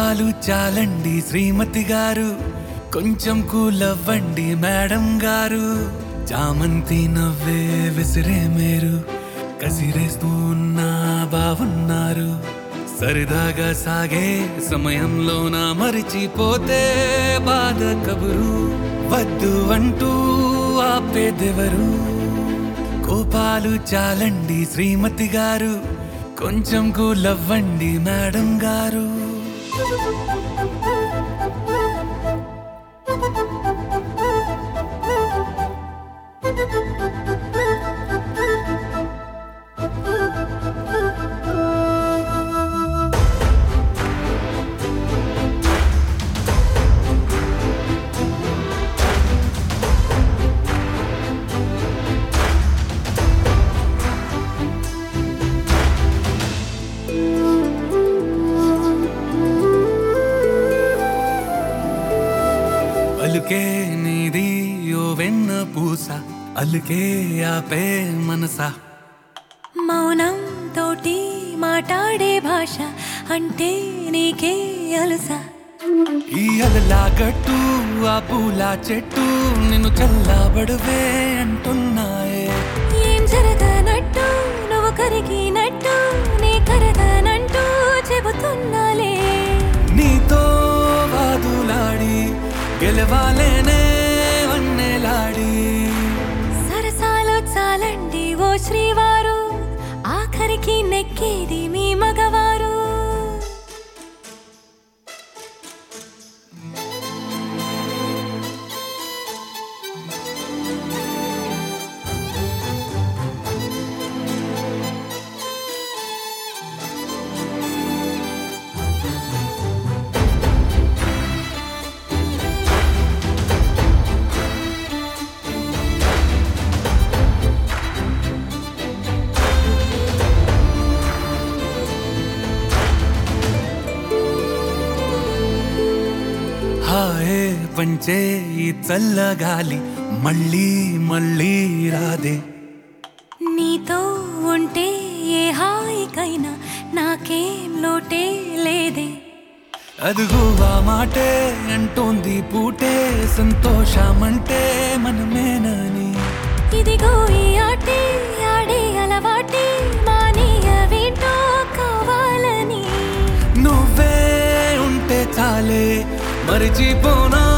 కోపాలు చాలండి శ్రీమతి గారు, కొంచెం కూలవ్వండి మేడం గారు. చామంతి నవ్వే విసిరే మేరు, కసిరేస్తూ ఉన్నా బావున్నారు. సరదాగా సాగే సమయంలోన మరిచిపోతే బాధ కబురు, వద్దు అంటూ ఆపేదెవరు. కోపాలు చాలండి శ్రీమతి గారు, కొంచెం కూలవ్వండి మేడం గారు. అలుకే నీది ఓ వెన్న పూస, అలుకే ఆపే మనసా. మౌనం తోటి మాట్లాడే భాష అంటే నీకే అలుసా. ఈ అలలా గట్టు ఆ పూల చెట్టు నిన్ను చల్లబడువే అంటున్నాయే. ఏం జరగనట్టు నువ్వు కరిగినట్టు నీ కరగనంటూ చెబుతున్నాలే. నీతో వాదులాడి గెలవాలేనే వన్నెలాడి. సరసాలు చాలండి ఓ శ్రీవారు, ఆఖరికి నెక్కేది మీ మగవారు. హాయే పంచే ఈ చల్లగాలి మళ్ళీ మళ్ళీ రాదే. నీతో ఉంటే ఏ హాయికైనా నాకేం లోటే లేదే. అదుగు ఆ మాటే అంటోంది పూటే, సంతోషమంటే మనమేనని. ఇదిగో ఈ ఆటే ఆడే అలవాటే మానేయవేంటో కావాలని. నువ్వే ఉంటే చాలే మరిచిపోనా